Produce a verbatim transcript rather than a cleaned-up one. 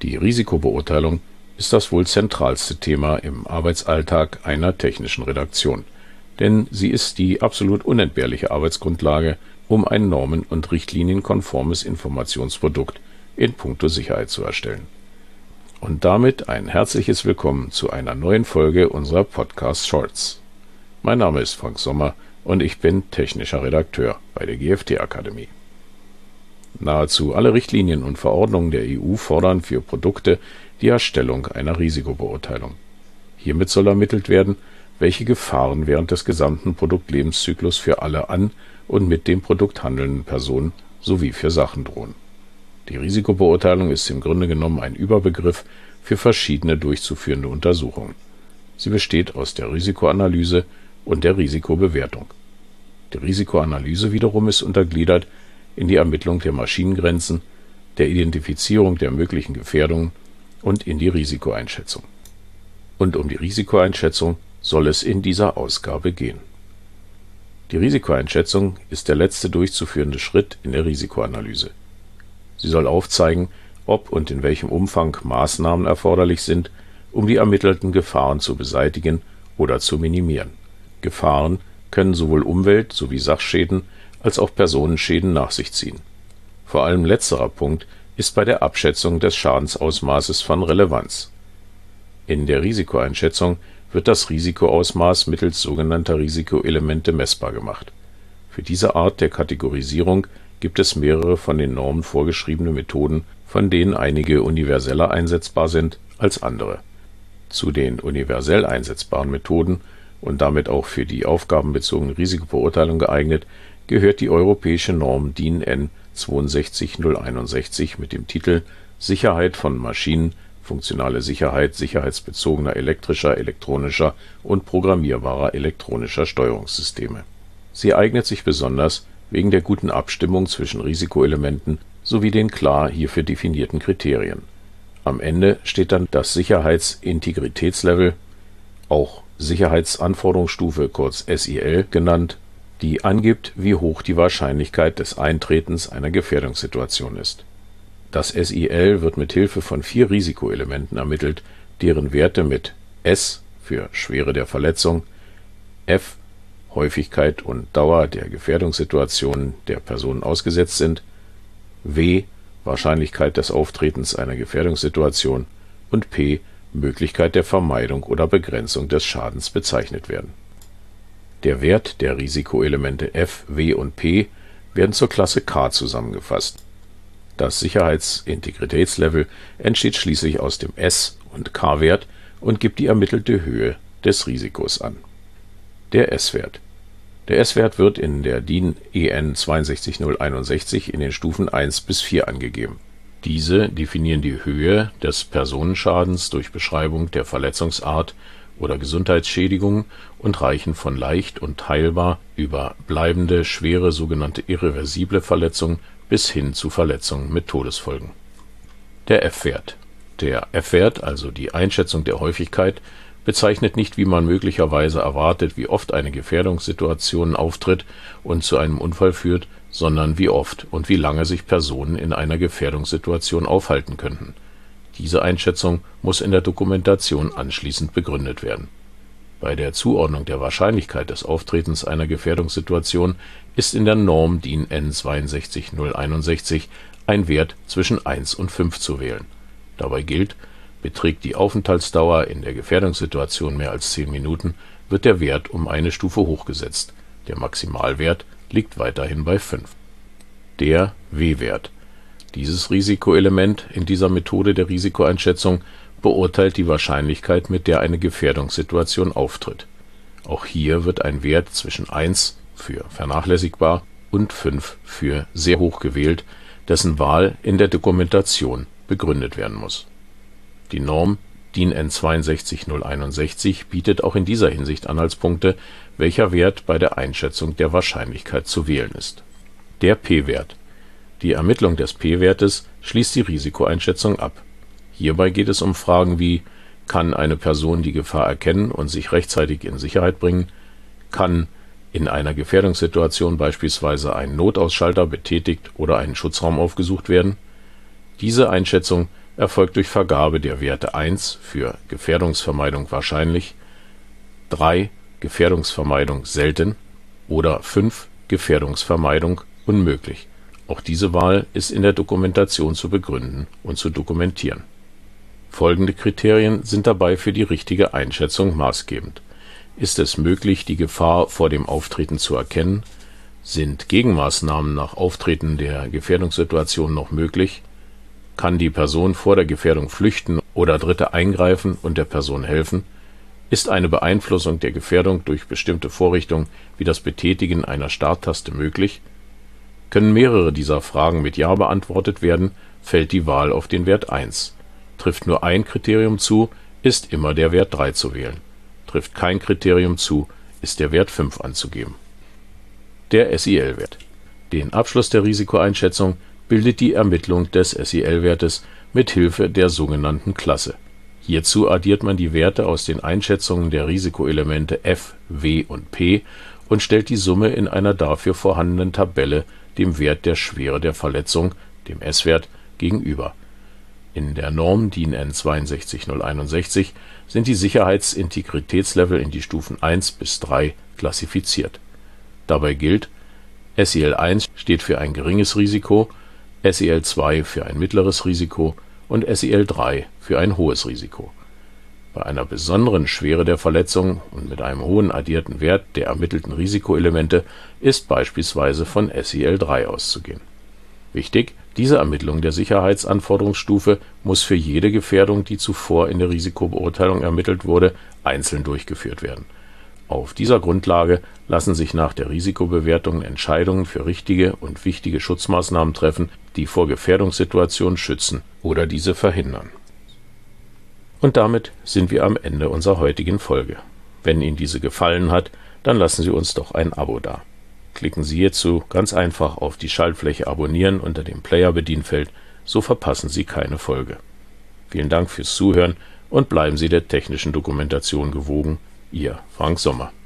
Die Risikobeurteilung ist das wohl zentralste Thema im Arbeitsalltag einer technischen Redaktion, denn sie ist die absolut unentbehrliche Arbeitsgrundlage, um ein normen- und richtlinienkonformes Informationsprodukt in puncto Sicherheit zu erstellen. Und damit ein herzliches Willkommen zu einer neuen Folge unserer Podcast Shorts. Mein Name ist Frank Sommer und ich bin technischer Redakteur bei der G F T Akademie. Nahezu alle Richtlinien und Verordnungen der E U fordern für Produkte die Erstellung einer Risikobeurteilung. Hiermit soll ermittelt werden, welche Gefahren während des gesamten Produktlebenszyklus für alle an und mit dem Produkt handelnden Personen sowie für Sachen drohen. Die Risikobeurteilung ist im Grunde genommen ein Überbegriff für verschiedene durchzuführende Untersuchungen. Sie besteht aus der Risikoanalyse und der Risikobewertung. Die Risikoanalyse wiederum ist untergliedert in die Ermittlung der Maschinengrenzen, der Identifizierung der möglichen Gefährdungen und in die Risikoeinschätzung. Und um die Risikoeinschätzung soll es in dieser Ausgabe gehen. Die Risikoeinschätzung ist der letzte durchzuführende Schritt in der Risikoanalyse. Sie soll aufzeigen, ob und in welchem Umfang Maßnahmen erforderlich sind, um die ermittelten Gefahren zu beseitigen oder zu minimieren. Gefahren können sowohl Umwelt- sowie Sachschäden als auch Personenschäden nach sich ziehen. Vor allem letzterer Punkt ist bei der Abschätzung des Schadensausmaßes von Relevanz. In der Risikoeinschätzung wird das Risikoausmaß mittels sogenannter Risikoelemente messbar gemacht. Für diese Art der Kategorisierung gibt es mehrere von den Normen vorgeschriebene Methoden, von denen einige universeller einsetzbar sind als andere. Zu den universell einsetzbaren Methoden und damit auch für die aufgabenbezogene Risikobeurteilung geeignet, gehört die europäische Norm D I N N sechs zwei null eins mit dem Titel Sicherheit von Maschinen, funktionale Sicherheit sicherheitsbezogener elektrischer, elektronischer und programmierbarer elektronischer Steuerungssysteme. Sie eignet sich besonders wegen der guten Abstimmung zwischen Risikoelementen sowie den klar hierfür definierten Kriterien. Am Ende steht dann das Sicherheitsintegritätslevel, auch Sicherheitsanforderungsstufe kurz S I L genannt, die angibt, wie hoch die Wahrscheinlichkeit des Eintretens einer Gefährdungssituation ist. Das S I L wird mit Hilfe von vier Risikoelementen ermittelt, deren Werte mit S für Schwere der Verletzung, F Häufigkeit und Dauer der Gefährdungssituationen der Personen ausgesetzt sind, W Wahrscheinlichkeit des Auftretens einer Gefährdungssituation und P Möglichkeit der Vermeidung oder Begrenzung des Schadens bezeichnet werden. Der Wert der Risikoelemente F, W und P werden zur Klasse K zusammengefasst. Das Sicherheitsintegritätslevel entsteht schließlich aus dem S- und K-Wert und gibt die ermittelte Höhe des Risikos an. Der S-Wert. Der S-Wert wird in der D I N E N sechs zwei null eins in den Stufen eins bis vier angegeben. Diese definieren die Höhe des Personenschadens durch Beschreibung der Verletzungsart oder Gesundheitsschädigung und reichen von leicht und heilbar über bleibende, schwere sogenannte irreversible Verletzungen bis hin zu Verletzungen mit Todesfolgen. Der F-Wert. Der F-Wert, also die Einschätzung der Häufigkeit, bezeichnet nicht, wie man möglicherweise erwartet, wie oft eine Gefährdungssituation auftritt und zu einem Unfall führt, sondern wie oft und wie lange sich Personen in einer Gefährdungssituation aufhalten könnten. Diese Einschätzung muss in der Dokumentation anschließend begründet werden. Bei der Zuordnung der Wahrscheinlichkeit des Auftretens einer Gefährdungssituation ist in der Norm D I N N sechs zwei null eins ein Wert zwischen eins und fünf zu wählen. Dabei gilt, beträgt die Aufenthaltsdauer in der Gefährdungssituation mehr als zehn Minuten, wird der Wert um eine Stufe hochgesetzt. Der Maximalwert liegt weiterhin bei fünf. Der W-Wert. Dieses Risikoelement in dieser Methode der Risikoeinschätzung beurteilt die Wahrscheinlichkeit, mit der eine Gefährdungssituation auftritt. Auch hier wird ein Wert zwischen eins für vernachlässigbar und fünf für sehr hoch gewählt, dessen Wahl in der Dokumentation begründet werden muss. Die Norm D I N N sechs zwei null eins bietet auch in dieser Hinsicht Anhaltspunkte, welcher Wert bei der Einschätzung der Wahrscheinlichkeit zu wählen ist. Der P-Wert. Die Ermittlung des P-Wertes schließt die Risikoeinschätzung ab. Hierbei geht es um Fragen wie: Kann eine Person die Gefahr erkennen und sich rechtzeitig in Sicherheit bringen? Kann in einer Gefährdungssituation beispielsweise ein Notausschalter betätigt oder ein Schutzraum aufgesucht werden? Diese Einschätzung erfolgt durch Vergabe der Werte eins für Gefährdungsvermeidung wahrscheinlich, drei Gefährdungsvermeidung selten oder fünf Gefährdungsvermeidung unmöglich. Auch diese Wahl ist in der Dokumentation zu begründen und zu dokumentieren. Folgende Kriterien sind dabei für die richtige Einschätzung maßgebend: Ist es möglich, die Gefahr vor dem Auftreten zu erkennen? Sind Gegenmaßnahmen nach Auftreten der Gefährdungssituation noch möglich? Kann die Person vor der Gefährdung flüchten oder Dritte eingreifen und der Person helfen? Ist eine Beeinflussung der Gefährdung durch bestimmte Vorrichtungen wie das Betätigen einer Starttaste möglich? Können mehrere dieser Fragen mit Ja beantwortet werden, fällt die Wahl auf den Wert eins. Trifft nur ein Kriterium zu, ist immer der Wert drei zu wählen. Trifft kein Kriterium zu, ist der Wert fünf anzugeben. Der S I L-Wert. Den Abschluss der Risikoeinschätzung bildet die Ermittlung des S I L-Wertes mit Hilfe der sogenannten Klasse. Hierzu addiert man die Werte aus den Einschätzungen der Risikoelemente F, W und P und stellt die Summe in einer dafür vorhandenen Tabelle dem Wert der Schwere der Verletzung, dem S-Wert, gegenüber. In der Norm DIN N zwei sechs null eins eins sind die Sicherheitsintegritätslevel in die Stufen eins bis drei klassifiziert. Dabei gilt: S I L eins steht für ein geringes Risiko, S I L zwei für ein mittleres Risiko und S I L drei für ein hohes Risiko. Bei einer besonderen Schwere der Verletzung und mit einem hohen addierten Wert der ermittelten Risikoelemente ist beispielsweise von S I L drei auszugehen. Wichtig: Diese Ermittlung der Sicherheitsanforderungsstufe muss für jede Gefährdung, die zuvor in der Risikobeurteilung ermittelt wurde, einzeln durchgeführt werden. Auf dieser Grundlage lassen sich nach der Risikobewertung Entscheidungen für richtige und wichtige Schutzmaßnahmen treffen, die vor Gefährdungssituationen schützen oder diese verhindern. Und damit sind wir am Ende unserer heutigen Folge. Wenn Ihnen diese gefallen hat, dann lassen Sie uns doch ein Abo da. Klicken Sie hierzu ganz einfach auf die Schaltfläche Abonnieren unter dem Player-Bedienfeld, so verpassen Sie keine Folge. Vielen Dank fürs Zuhören und bleiben Sie der technischen Dokumentation gewogen. Ihr Frank Sommer.